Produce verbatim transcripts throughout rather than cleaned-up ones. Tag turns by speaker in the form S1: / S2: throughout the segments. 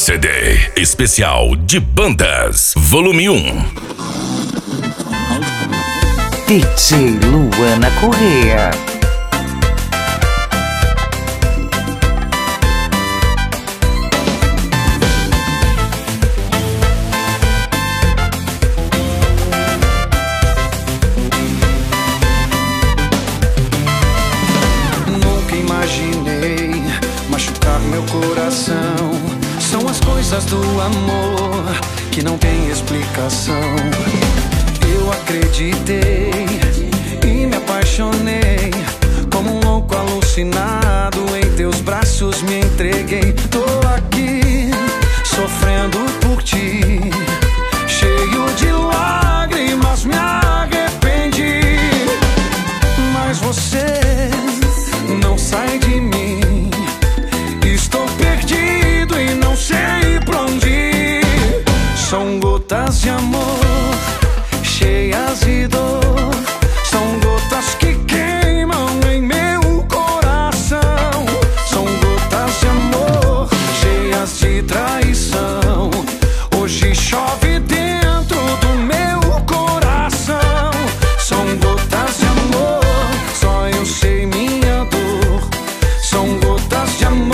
S1: C D especial de bandas, volume um.
S2: D J Luana Correa.
S3: Nunca imaginei machucar meu coração. São as coisas do amor que não tem explicação. Eu acreditei e me apaixonei, como um louco alucinado, em teus braços me entreguei. Tô aqui sofrendo por ti, cheio de lágrimas, me arrependi. Mas você não sai de mim, estou perdido e não sei pra onde ir. São gotas de amor cheias de dor, são gotas que queimam em meu coração. São gotas de amor cheias de traição. Hoje chove dentro do meu coração. São gotas de amor, só eu sei minha dor. São gotas de amor.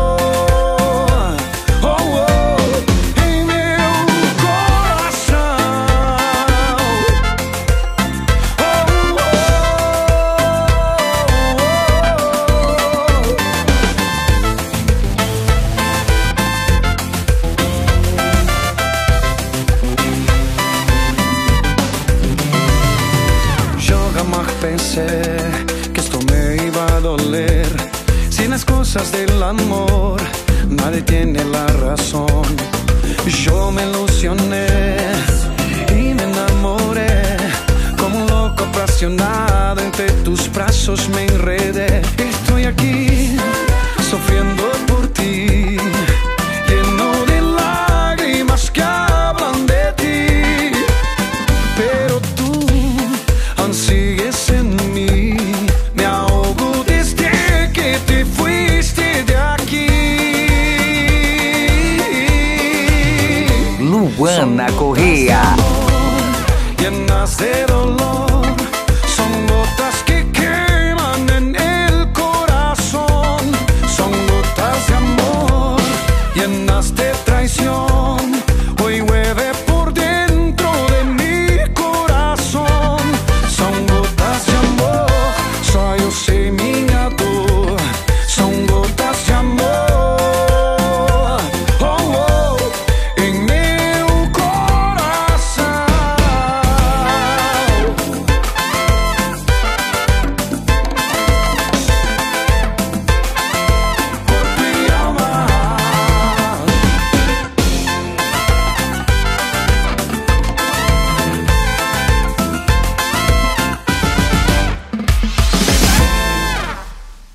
S3: Pensé que esto me iba a doler. Si las cosas del amor nadie tiene la razón. Yo me ilusioné y me enamoré, como un loco apasionado, entre tus brazos me enredé. Estoy aquí